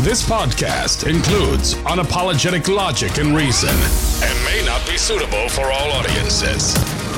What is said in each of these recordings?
This podcast includes unapologetic logic and reason and may not be suitable for all audiences.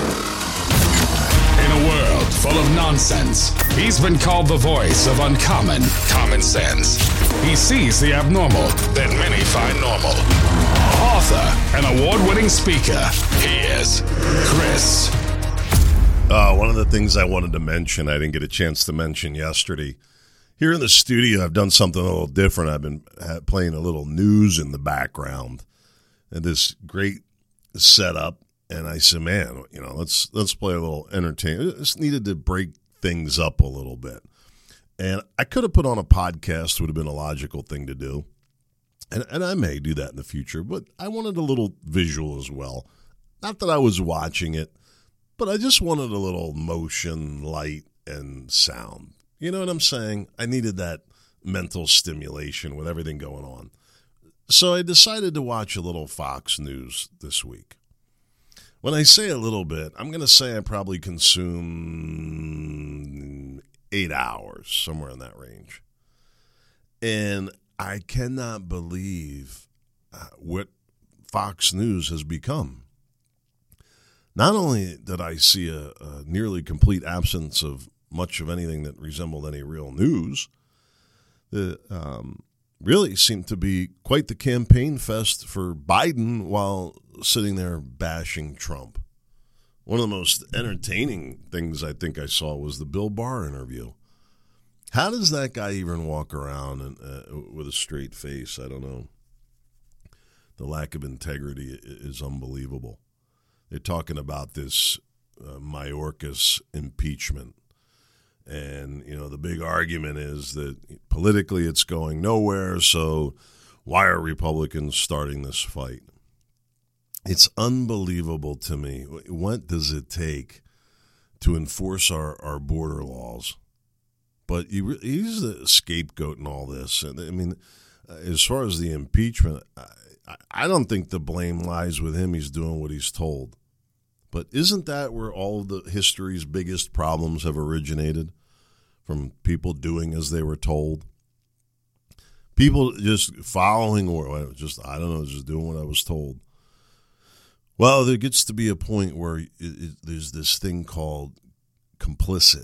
In a world full of nonsense, he's been called the voice of uncommon common sense. He sees the abnormal that many find normal. Author and award-winning speaker, he is Chris. One of the things I wanted to mention, I didn't get a chance to mention yesterday. Here in the studio, I've done something a little different. I've been playing a little news in the background and this great setup. And I said, man, let's play a little entertainment. I just needed to break things up a little bit. And I could have put on a podcast, would have been a logical thing to do. And I may do that in the future, but I wanted a little visual as well. Not that I was watching it, but I just wanted a little motion, light, and sound. You know what I'm saying? I needed that mental stimulation with everything going on. So I decided to watch a little Fox News this week. When I say a little bit, I'm going to say I probably consume 8 hours, somewhere in that range. And I cannot believe what Fox News has become. Not only did I see a nearly complete absence of much of anything that resembled any real news, it really seemed to be quite the campaign fest for Biden while sitting there bashing Trump. One of the most entertaining things I think I saw was the Bill Barr interview. How does that guy even walk around with a straight face? I don't know. The lack of integrity is unbelievable. They're talking about this Mayorkas impeachment. And, the big argument is that politically it's going nowhere, so why are Republicans starting this fight? It's unbelievable to me. What does it take to enforce our border laws? But he's the scapegoat in all this. And I mean, as far as the impeachment, I don't think the blame lies with him. He's doing what he's told. But isn't that where all of the history's biggest problems have originated? From people doing as they were told? People just following or just doing what I was told. Well, there gets to be a point where there's this thing called complicit.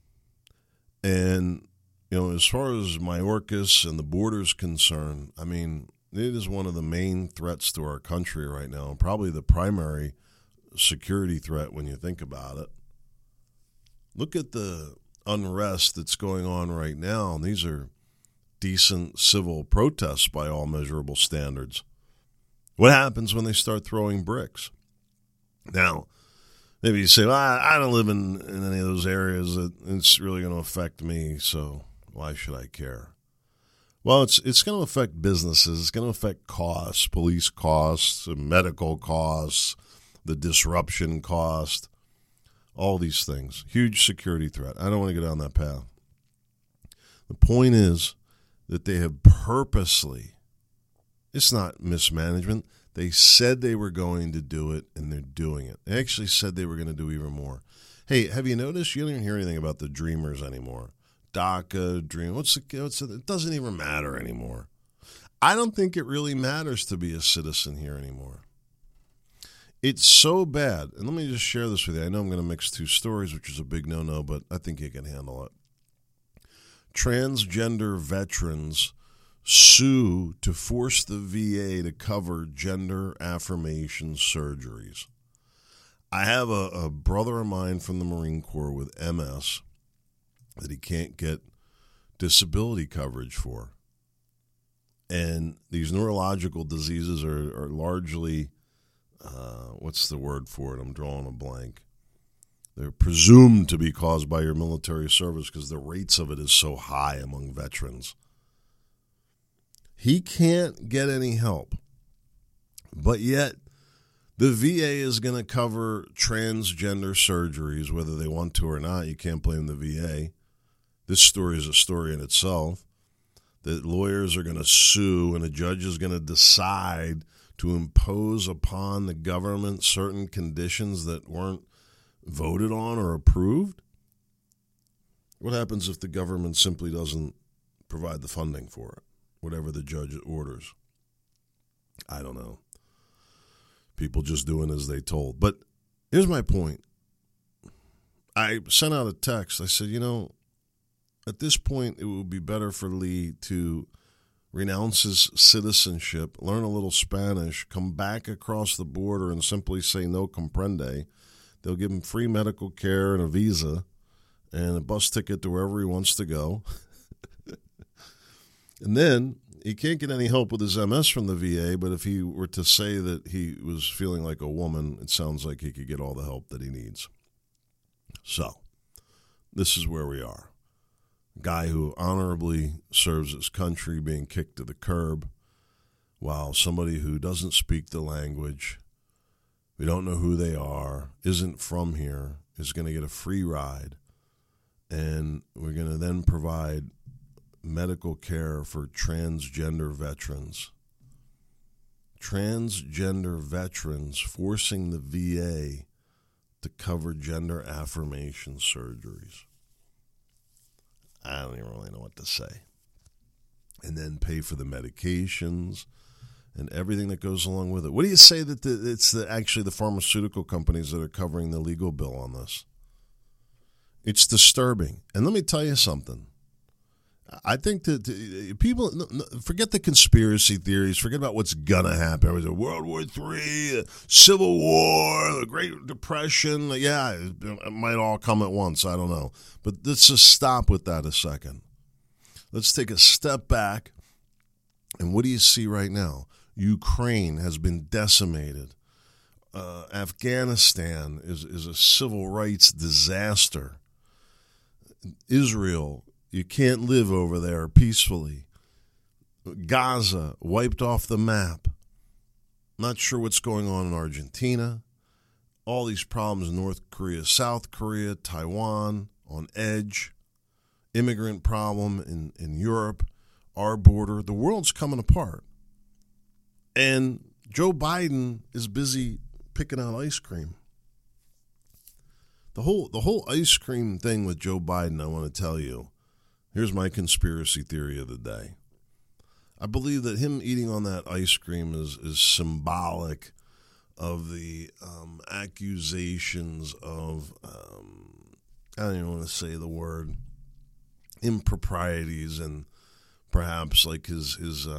And, as far as Mayorkas and the border is concerned, I mean, it is one of the main threats to our country right now, and probably the primary security threat when you think about it. Look at the unrest that's going on right now, and these are decent civil protests by all measurable standards. What happens when they start throwing bricks? Now, maybe you say, well, I don't live in any of those areas that it's really going to affect me, so why should I care? Well, it's going to affect businesses. It's going to affect costs, police costs, medical costs, the disruption cost, all these things. Huge security threat. I don't want to go down that path. The point is that they have purposely, it's not mismanagement, they said they were going to do it, and they're doing it. They actually said they were going to do even more. Hey, have you noticed you don't even hear anything about the Dreamers anymore? DACA, Dream, it doesn't even matter anymore. I don't think it really matters to be a citizen here anymore. It's so bad, and let me just share this with you. I know I'm going to mix two stories, which is a big no-no, but I think you can handle it. Transgender veterans sue to force the VA to cover gender affirmation surgeries. I have a brother of mine from the Marine Corps with MS that he can't get disability coverage for. And these neurological diseases are largely... what's the word for it? I'm drawing a blank. They're presumed to be caused by your military service because the rates of it is so high among veterans. He can't get any help. But yet, the VA is going to cover transgender surgeries, whether they want to or not. You can't blame the VA. This story is a story in itself. That lawyers are going to sue and a judge is going to decide to impose upon the government certain conditions that weren't voted on or approved? What happens if the government simply doesn't provide the funding for it? whatever the judge orders. I don't know. People just doing as they told. But here's my point. I sent out a text. I said, at this point, it would be better for Lee to renounce his citizenship, learn a little Spanish, come back across the border and simply say no comprende. They'll give him free medical care and a visa and a bus ticket to wherever he wants to go. And then he can't get any help with his MS from the VA, but if he were to say that he was feeling like a woman, it sounds like he could get all the help that he needs. So, this is where we are. Guy who honorably serves his country being kicked to the curb, while somebody who doesn't speak the language, we don't know who they are, isn't from here, is going to get a free ride, and we're going to then provide medical care for transgender veterans. Transgender veterans forcing the VA to cover gender affirmation surgeries. I don't even really know what to say. And then pay for the medications and everything that goes along with it. What do you say that it's actually the pharmaceutical companies that are covering the legal bill on this? It's disturbing. And let me tell you something. I think that people forget the conspiracy theories. Forget about what's gonna happen. It was World War III, Civil War, the Great Depression. Yeah, it might all come at once. I don't know. But let's just stop with that a second. Let's take a step back. And what do you see right now? Ukraine has been decimated. Afghanistan is a civil rights disaster. Israel, you can't live over there peacefully. Gaza, wiped off the map. Not sure what's going on in Argentina. All these problems in North Korea, South Korea, Taiwan, on edge. Immigrant problem in Europe, our border. The world's coming apart. And Joe Biden is busy picking out ice cream. The whole ice cream thing with Joe Biden, I want to tell you, here's my conspiracy theory of the day. I believe that him eating on that ice cream is symbolic of the accusations of, I don't even want to say the word, improprieties, and perhaps like his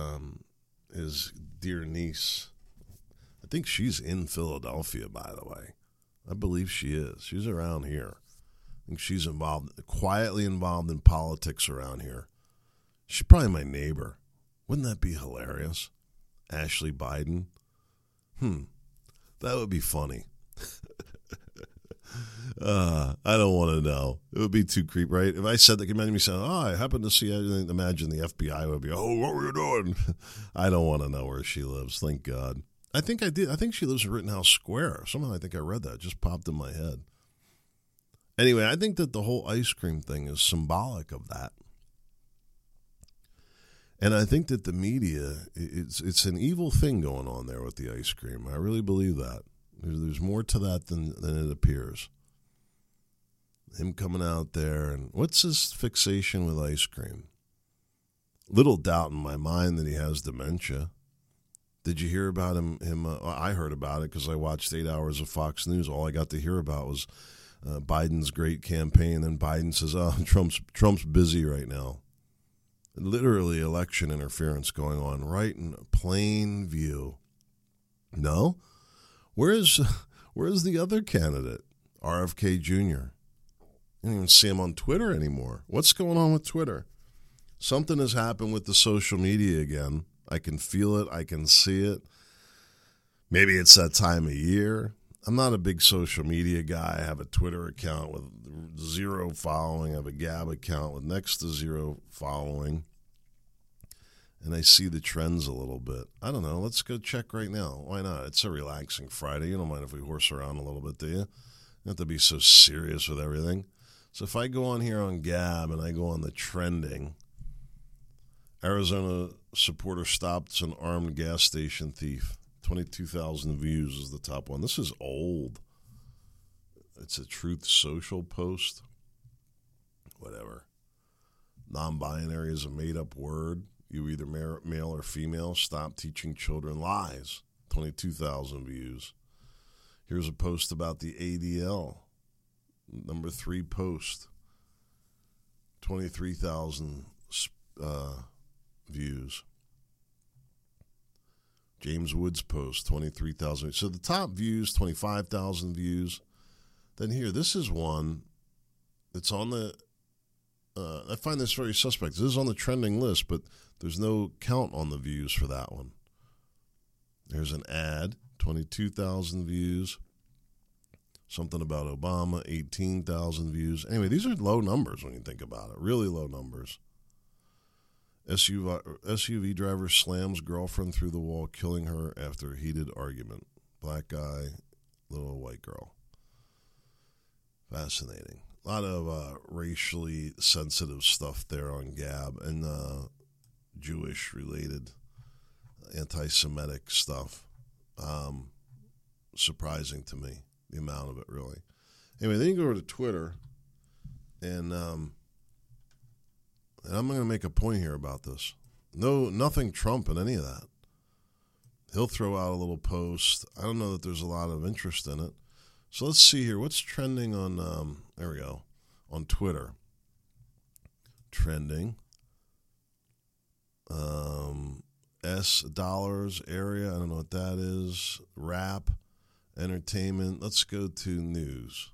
dear niece. I think she's in Philadelphia, by the way. I believe she is. She's around here. I think she's quietly involved in politics around here. She's probably my neighbor. Wouldn't that be hilarious? Ashley Biden? That would be funny. I don't want to know. It would be too creepy, right? If I said that, imagine me saying, I happen to see, imagine the FBI would be, what were you doing? I don't want to know where she lives, thank God. I think I did. I think she lives in Rittenhouse Square. Somehow I think I read that. It just popped in my head. Anyway, I think that the whole ice cream thing is symbolic of that. And I think that the media, it's an evil thing going on there with the ice cream. I really believe that. There's more to that than it appears. Him coming out there, and what's his fixation with ice cream? Little doubt in my mind that he has dementia. Did you hear about him? I heard about it because I watched 8 hours of Fox News. All I got to hear about was Biden's great campaign. And Biden says, Trump's busy right now. Literally election interference going on right in plain view. No? Where's the other candidate, RFK Jr.? I don't even see him on Twitter anymore. What's going on with Twitter? Something has happened with the social media again. I can feel it. I can see it. Maybe it's that time of year. I'm not a big social media guy. I have a Twitter account with 0 following. I have a Gab account with next to 0 following. And I see the trends a little bit. I don't know. Let's go check right now. Why not? It's a relaxing Friday. You don't mind if we horse around a little bit, do you? You don't have to be so serious with everything. So if I go on here on Gab and I go on the trending, Arizona supporter stops an armed gas station thief. 22,000 views is the top one. This is old. It's a Truth Social post. Whatever. Non-binary is a made-up word. You either male or female. Stop teaching children lies. 22,000 views. Here's a post about the ADL. Number 3 post. 23,000 views. James Woods post, 23,000. So the top views, 25,000 views. Then here, this is one that's on the, I find this very suspect. This is on the trending list, but there's no count on the views for that one. There's an ad, 22,000 views. Something about Obama, 18,000 views. Anyway, these are low numbers when you think about it. Really low numbers. SUV driver slams girlfriend through the wall, killing her after heated argument. Black guy, little white girl. Fascinating. A lot of racially sensitive stuff there on Gab and Jewish-related anti-Semitic stuff. Surprising to me, the amount of it, really. Anyway, then you go over to Twitter, and I'm going to make a point here about this. Nothing Trump in any of that. He'll throw out a little post. I don't know that there's a lot of interest in it. So let's see here. What's trending on, there we go, on Twitter? Trending. $S area. I don't know what that is. Rap. Entertainment. Let's go to news.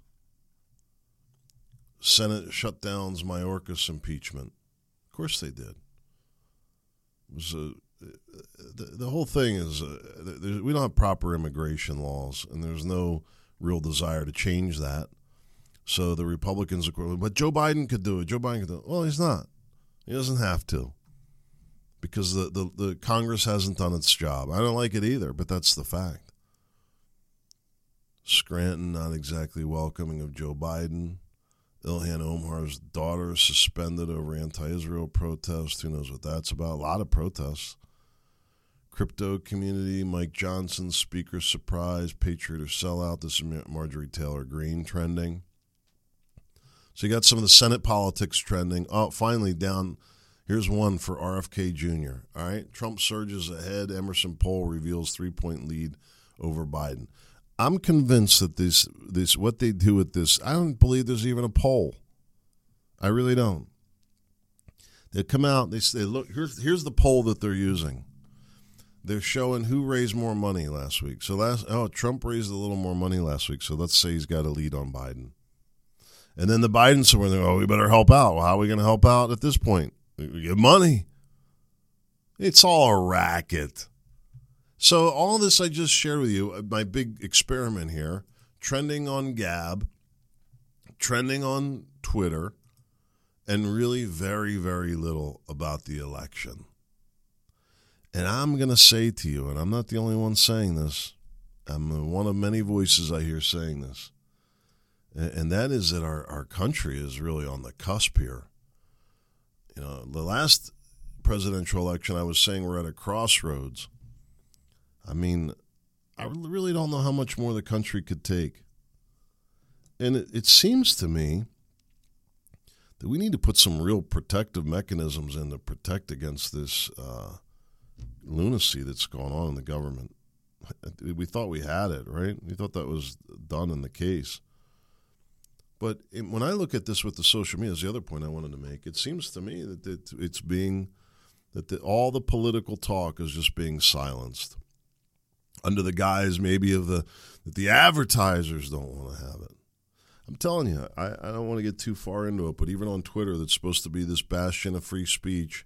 Senate shutdowns Mayorkas impeachment. Of course they did. It was the whole thing is we don't have proper immigration laws, and there's no real desire to change that. So the Republicans are, but Joe Biden could do it. Joe Biden could do it. Well, he's not. He doesn't have to, because the Congress hasn't done its job. I don't like it either, but that's the fact. Scranton not exactly welcoming of Joe Biden. Ilhan Omar's daughter suspended over anti-Israel protests. Who knows what that's about? A lot of protests. Crypto community, Mike Johnson, speaker surprise, patriot or sellout. This is Marjorie Taylor Greene trending. So you got some of the Senate politics trending. Oh, finally down. Here's one for RFK Jr. All right. Trump surges ahead. Emerson poll reveals 3-point lead over Biden. I'm convinced that this what they do with this, I don't believe there's even a poll. I really don't. They come out, they say, look, here's the poll that they're using. They're showing who raised more money last week. So Trump raised a little more money last week, so let's say he's got a lead on Biden. And then the Biden somewhere, they go, we better help out. Well, how are we going to help out at this point? We give money. It's all a racket. So all this I just shared with you, my big experiment here, trending on Gab, trending on Twitter, and really very, very little about the election. And I'm going to say to you, and I'm not the only one saying this, I'm one of many voices I hear saying this, and that is that our country is really on the cusp here. You know, the last presidential election, I was saying we're at a crossroads. I mean, I really don't know how much more the country could take. And it seems to me that we need to put some real protective mechanisms in to protect against this lunacy that's going on in the government. We thought we had it, right? We thought that was done in the case. But when I look at this with the social media, is the other point I wanted to make. It seems to me that it's being, that all the political talk is just being silenced, under the guise maybe of that the advertisers don't want to have it. I'm telling you, I don't want to get too far into it, but even on Twitter, that's supposed to be this bastion of free speech,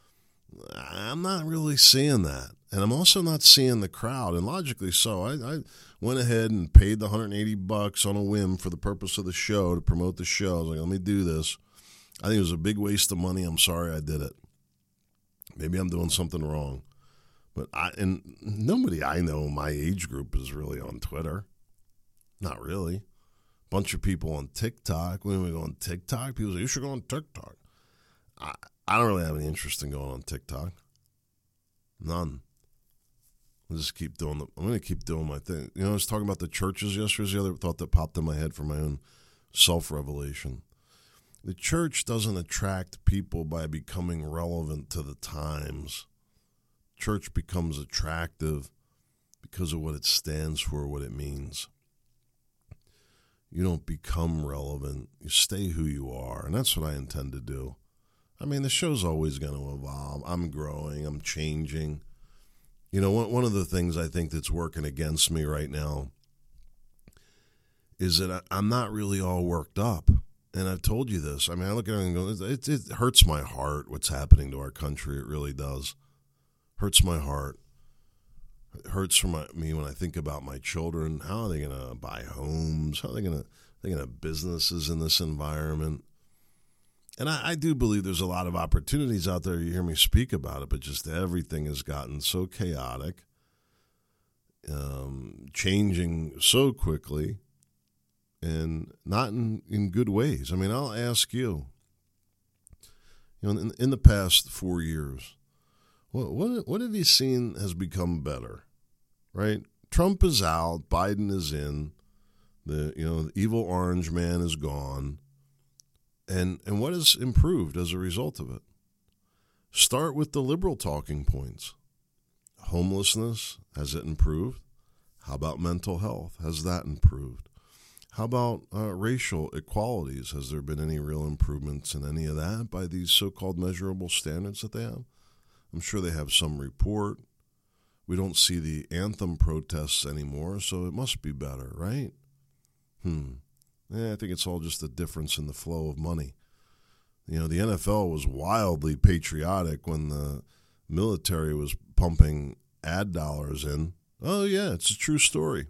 I'm not really seeing that. And I'm also not seeing the crowd, and logically so. I went ahead and paid the $180 on a whim for the purpose of the show, to promote the show. I was like, let me do this. I think it was a big waste of money. I'm sorry I did it. Maybe I'm doing something wrong. But nobody I know my age group is really on Twitter. Not really. Bunch of people on TikTok. When we go on TikTok, people say, you should go on TikTok. I don't really have any interest in going on TikTok. None. I'm going to keep doing my thing. You know, I was talking about the churches yesterday. The other thought that popped in my head for my own self-revelation. The church doesn't attract people by becoming relevant to the times. Church becomes attractive because of what it stands for, what it means. You don't become relevant. You stay who you are, and that's what I intend to do. I mean, the show's always going to evolve. I'm growing. I'm changing. You know, one of the things I think that's working against me right now is that I'm not really all worked up. And I've told you this. I mean, I look at it and go, it hurts my heart what's happening to our country. It really does. Hurts my heart. It hurts for me when I think about my children. How are they going to buy homes? How are they going to have businesses in this environment? And I do believe there's a lot of opportunities out there. You hear me speak about it, but just everything has gotten so chaotic, changing so quickly, and not in good ways. I mean, I'll ask you, in the past 4 years, what have you seen has become better, right? Trump is out, Biden is in, the evil orange man is gone. And what has improved as a result of it? Start with the liberal talking points. Homelessness, has it improved? How about mental health? Has that improved? How about racial equalities? Has there been any real improvements in any of that by these so-called measurable standards that they have? I'm sure they have some report. We don't see the anthem protests anymore, so it must be better, right? I think it's all just a difference in the flow of money. The NFL was wildly patriotic when the military was pumping ad dollars in. Oh, yeah, it's a true story.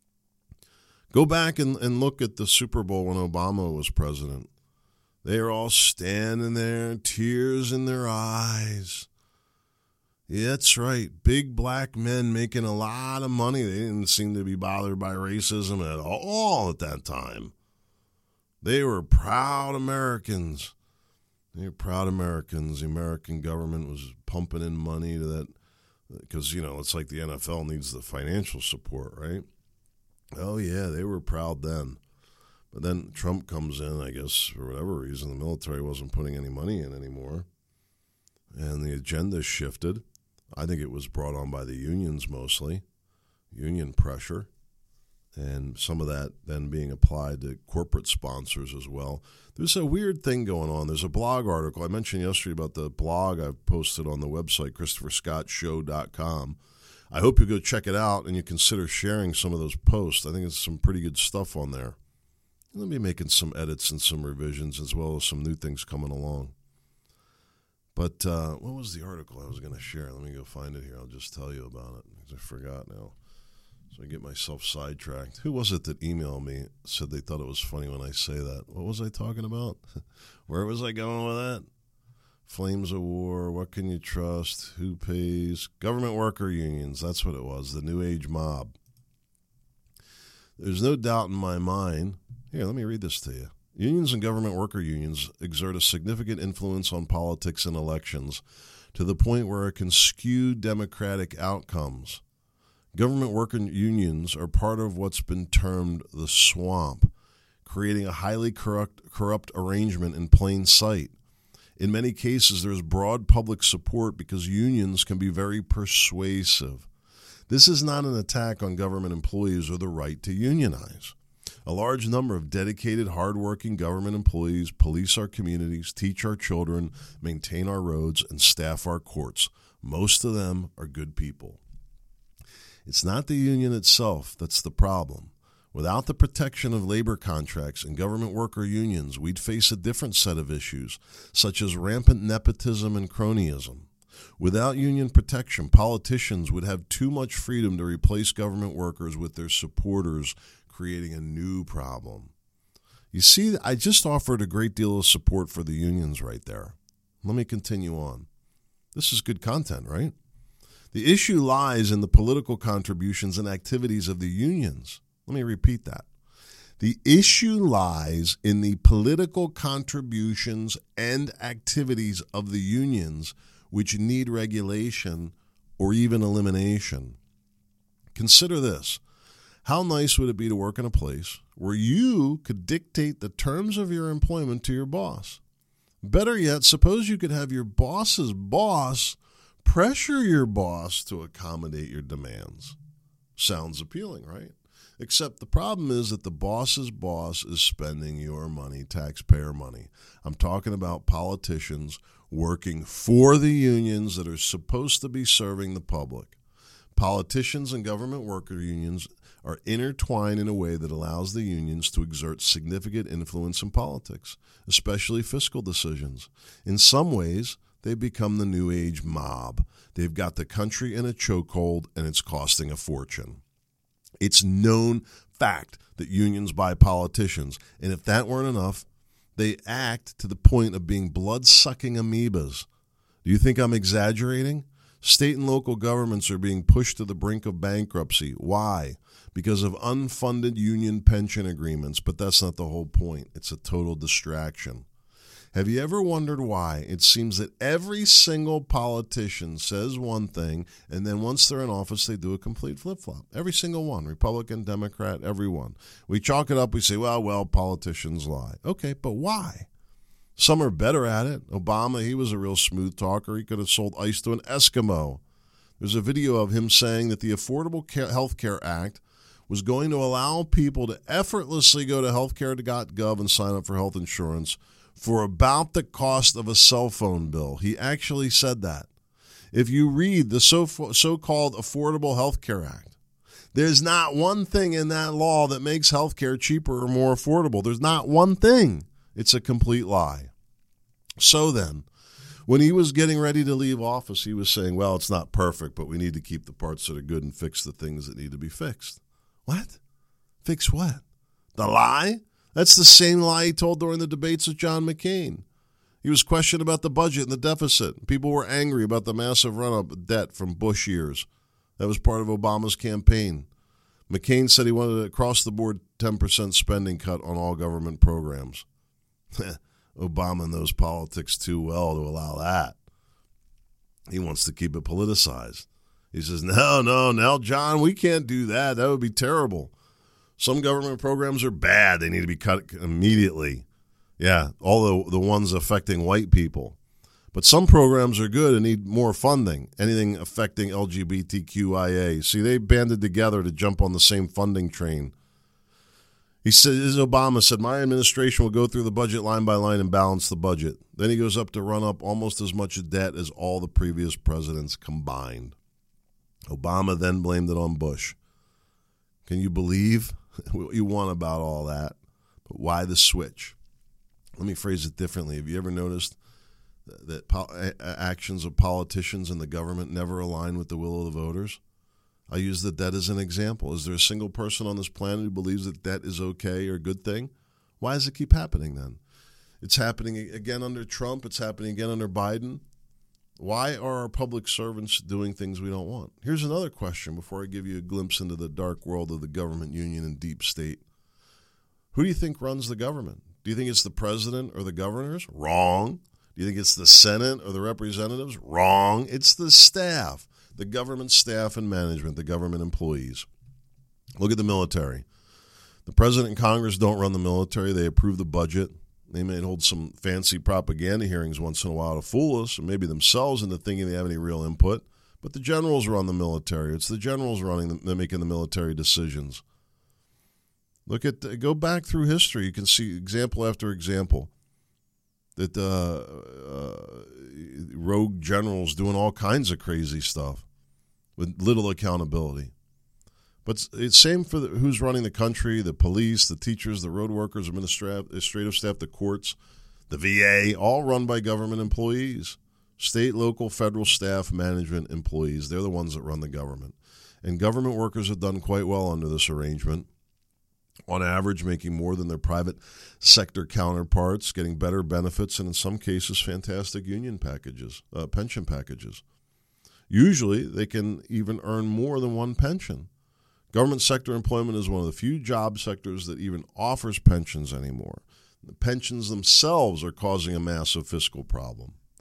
Go back and look at the Super Bowl when Obama was president. They were all standing there, tears in their eyes. Yeah, that's right. Big black men making a lot of money. They didn't seem to be bothered by racism at all at that time. They were proud Americans. The American government was pumping in money to that because, it's like the NFL needs the financial support, right? Oh, yeah, they were proud then. But then Trump comes in, I guess, for whatever reason, the military wasn't putting any money in anymore. And the agenda shifted. I think it was brought on by the unions mostly, union pressure. And some of that then being applied to corporate sponsors as well. There's a weird thing going on. There's a blog article. I mentioned yesterday about the blog I've posted on the website, ChristopherScottShow.com. I hope you go check it out and you consider sharing some of those posts. I think it's some pretty good stuff on there. I'll be making some edits and some revisions as well as some new things coming along. But what was the article I was going to share? Let me go find it here. I'll just tell you about it because I forgot now. So I get myself sidetracked. Who was it that emailed me, said they thought it was funny when I say that? What was I talking about? Where was I going with that? Flames of war, what can you trust, who pays? Government worker unions, that's what it was, the New Age mob. There's no doubt in my mind. Here, let me read this to you. Unions and government worker unions exert a significant influence on politics and elections to the point where it can skew democratic outcomes. Government worker unions are part of what's been termed the swamp, creating a highly corrupt arrangement in plain sight. In many cases, there's broad public support because unions can be very persuasive. This is not an attack on government employees or the right to unionize. A large number of dedicated, hardworking government employees police our communities, teach our children, maintain our roads, and staff our courts. Most of them are good people. It's not the union itself that's the problem. Without the protection of labor contracts and government worker unions, we'd face a different set of issues, such as rampant nepotism and cronyism. Without union protection, politicians would have too much freedom to replace government workers with their supporters, creating a new problem. You see, I just offered a great deal of support for the unions right there. Let me continue on. This is good content, right? The issue lies in the political contributions and activities of the unions. Let me repeat that. The issue lies in the political contributions and activities of the unions, which need regulation or even elimination. Consider this. How nice would it be to work in a place where you could dictate the terms of your employment to your boss? Better yet, suppose you could have your boss's boss pressure your boss to accommodate your demands. Sounds appealing, right? Except the problem is that the boss's boss is spending your money, taxpayer money. I'm talking about politicians working for the unions that are supposed to be serving the public. Politicians and government worker unions are intertwined in a way that allows the unions to exert significant influence in politics, especially fiscal decisions. In some ways, they become the new age mob. They've got the country in a chokehold, and it's costing a fortune. It's known fact that unions buy politicians, and if that weren't enough, they act to the point of being blood-sucking amoebas. Do you think I'm exaggerating? State and local governments are being pushed to the brink of bankruptcy. Why? Because of unfunded union pension agreements, but that's not the whole point. It's a total distraction. Have you ever wondered why it seems that every single politician says one thing, and then once they're in office, they do a complete flip-flop? Every single one, Republican, Democrat, everyone. We chalk it up, we say, well, politicians lie. Okay, but why? Some are better at it. Obama, he was a real smooth talker. He could have sold ice to an Eskimo. There's a video of him saying that the Affordable Health Care Act was going to allow people to effortlessly go to healthcare.gov and sign up for health insurance for about the cost of a cell phone bill. He actually said that. If you read the so-called Affordable Health Care Act, there's not one thing in that law that makes health care cheaper or more affordable. There's not one thing. It's a complete lie. So then, when he was getting ready to leave office, he was saying, well, it's not perfect, but we need to keep the parts that are good and fix the things that need to be fixed. What? Fix what? The lie? That's the same lie he told during the debates with John McCain. He was questioned about the budget and the deficit. People were angry about the massive run-up of debt from Bush years. That was part of Obama's campaign. McCain said he wanted an across-the-board 10% spending cut on all government programs. Obama knows politics too well to allow that. He wants to keep it politicized. He says, no, John, we can't do that. That would be terrible. Some government programs are bad. They need to be cut immediately. Yeah, all the ones affecting white people. But some programs are good and need more funding. Anything affecting LGBTQIA. See, they banded together to jump on the same funding train. He said, Obama said, my administration will go through the budget line by line and balance the budget. Then he goes up to run up almost as much debt as all the previous presidents combined. Obama then blamed it on Bush. Can you believe what you want about all that? But why the switch? Let me phrase it differently. Have you ever noticed that actions of politicians and the government never align with the will of the voters? I use the debt as an example. Is there a single person on this planet who believes that debt is okay or a good thing? Why does it keep happening then? It's happening again under Trump. It's happening again under Biden. Why are our public servants doing things we don't want? Here's another question before I give you a glimpse into the dark world of the government union and deep state. Who do you think runs the government? Do you think it's the president or the governors? Wrong. Do you think it's the Senate or the representatives? Wrong. It's the staff, the government staff and management, the government employees. Look at the military. The president and Congress don't run the military. They approve the budget. They may hold some fancy propaganda hearings once in a while to fool us, or maybe themselves into thinking they have any real input. But the generals run the military. It's the generals they're making the military decisions. Go back through history. You can see example after example that rogue generals doing all kinds of crazy stuff with little accountability. But it's same for who's running the country, the police, the teachers, the road workers, administrative staff, the courts, the VA, all run by government employees. State, local, federal staff, management employees, they're the ones that run the government. And government workers have done quite well under this arrangement, on average making more than their private sector counterparts, getting better benefits, and in some cases fantastic union packages, pension packages. Usually they can even earn more than one pension. Government sector employment is one of the few job sectors that even offers pensions anymore. The pensions themselves are causing a massive fiscal problem.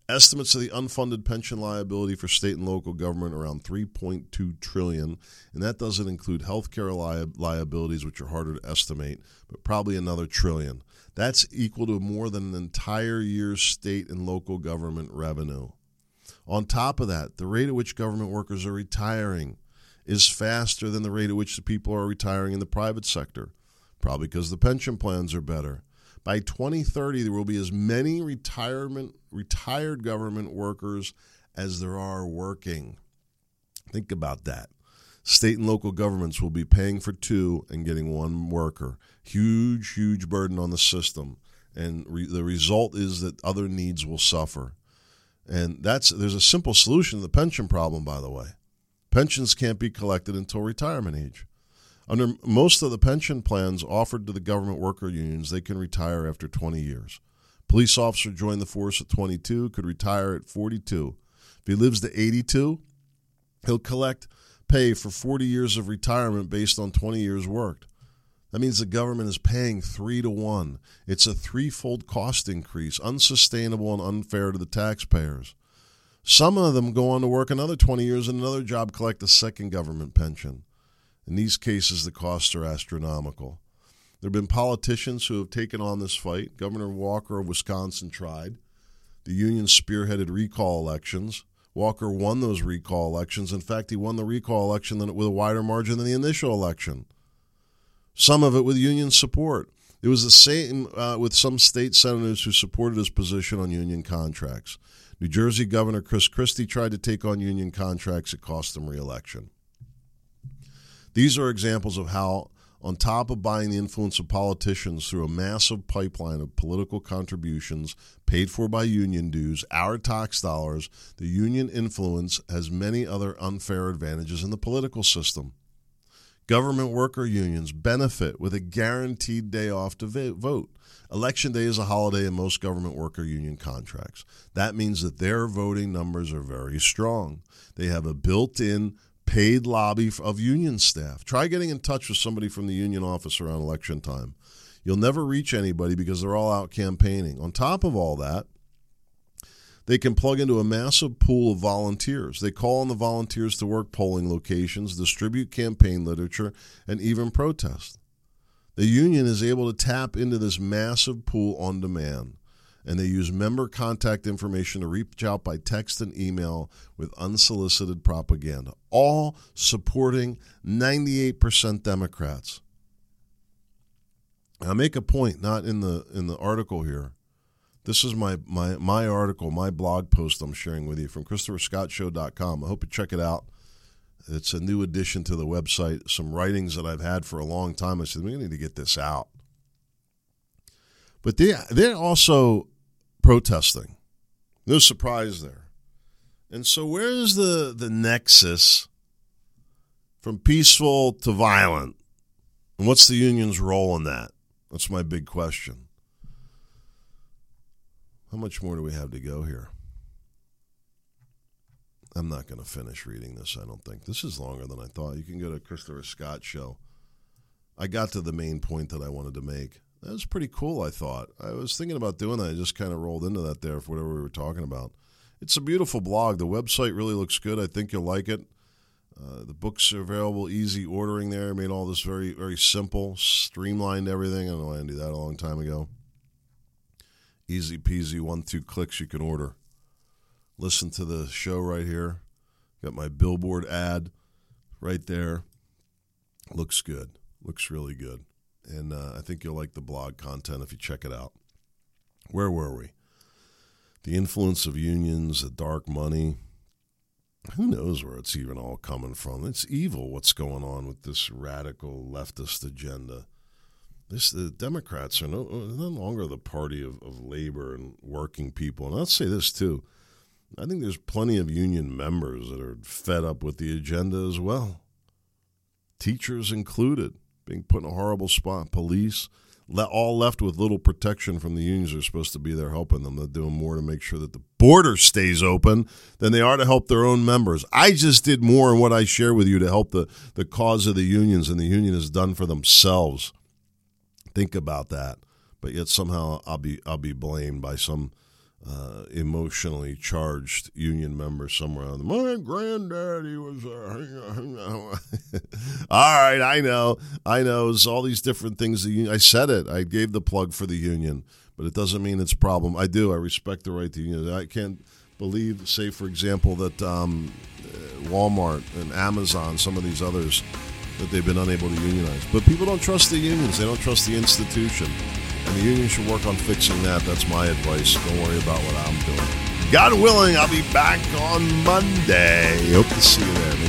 Estimates of the unfunded pension liability for state and local government around $3.2 trillion, and that doesn't include healthcare liabilities, which are harder to estimate, but probably another $1 trillion. That's equal to more than an entire year's state and local government revenue. On top of that, the rate at which government workers are retiring is faster than the rate at which the people are retiring in the private sector, probably because the pension plans are better. By 2030, there will be as many retired government workers as there are working. Think about that. State and local governments will be paying for two and getting one worker. Huge, huge burden on the system. And the result is that other needs will suffer. And there's a simple solution to the pension problem, by the way. Pensions can't be collected until retirement age. Under most of the pension plans offered to the government worker unions, they can retire after 20 years. Police officer joined the force at 22, could retire at 42. If he lives to 82, he'll collect pay for 40 years of retirement based on 20 years worked. That means the government is paying 3-to-1. It's a threefold cost increase, unsustainable and unfair to the taxpayers. Some of them go on to work another 20 years in another job, collect a second government pension. In these cases, the costs are astronomical. There have been politicians who have taken on this fight. Governor Walker of Wisconsin tried. The union spearheaded recall elections. Walker won those recall elections. In fact, he won the recall election with a wider margin than the initial election. Some of it with union support. It was the same with some state senators who supported his position on union contracts. New Jersey Governor Chris Christie tried to take on union contracts. It cost him re-election. These are examples of how, on top of buying the influence of politicians through a massive pipeline of political contributions paid for by union dues, our tax dollars, the union influence has many other unfair advantages in the political system. Government worker unions benefit with a guaranteed day off to vote. Election day is a holiday in most government worker union contracts. That means that their voting numbers are very strong. They have a built-in paid lobby of union staff. Try getting in touch with somebody from the union office around election time. You'll never reach anybody because they're all out campaigning. On top of all that, they can plug into a massive pool of volunteers. They call on the volunteers to work polling locations, distribute campaign literature, and even protest. The union is able to tap into this massive pool on demand, and they use member contact information to reach out by text and email with unsolicited propaganda, all supporting 98% Democrats. I make a point, not in the article here. This is my article, my blog post I'm sharing with you from ChristopherScottShow.com. I hope you check it out. It's a new addition to the website, some writings that I've had for a long time. I said, we need to get this out. But they're also protesting. No surprise there. And so where's the nexus from peaceful to violent? And what's the union's role in that? That's my big question. How much more do we have to go here? I'm not going to finish reading this, I don't think. This is longer than I thought. You can go to Christopher Scott Show. I got to the main point that I wanted to make. That was pretty cool, I thought. I was thinking about doing that. I just kind of rolled into that there for whatever we were talking about. It's a beautiful blog. The website really looks good. I think you'll like it. The books are available, easy ordering there. I made all this very, very simple, streamlined everything. I know I had to do that a long time ago. Easy peasy, 1-2 clicks you can order. Listen to the show right here. Got my billboard ad right there. Looks good. Looks really good. And I think you'll like the blog content if you check it out. Where were we? The influence of unions, the dark money. Who knows where it's even all coming from? It's evil what's going on with this radical leftist agenda. The Democrats are no longer the party of labor and working people. And I'll say this, too. I think there's plenty of union members that are fed up with the agenda as well. Teachers included, being put in a horrible spot. Police, all left with little protection from the unions are supposed to be there helping them. They're doing more to make sure that the border stays open than they are to help their own members. I just did more in what I share with you to help the cause of the unions, and the union has done for themselves. Think about that. But yet somehow I'll be blamed by some emotionally charged union member somewhere on my granddaddy was all right, I know it's all these different things. I said it, I gave the plug for the union, but it doesn't mean it's a problem. I respect the right to union. I can't believe, say for example, that Walmart and Amazon, some of these others, that they've been unable to unionize. But people don't trust the unions, they don't trust the institution. And the union should work on fixing that. That's my advice. Don't worry about what I'm doing. God willing, I'll be back on Monday. Hope to see you there.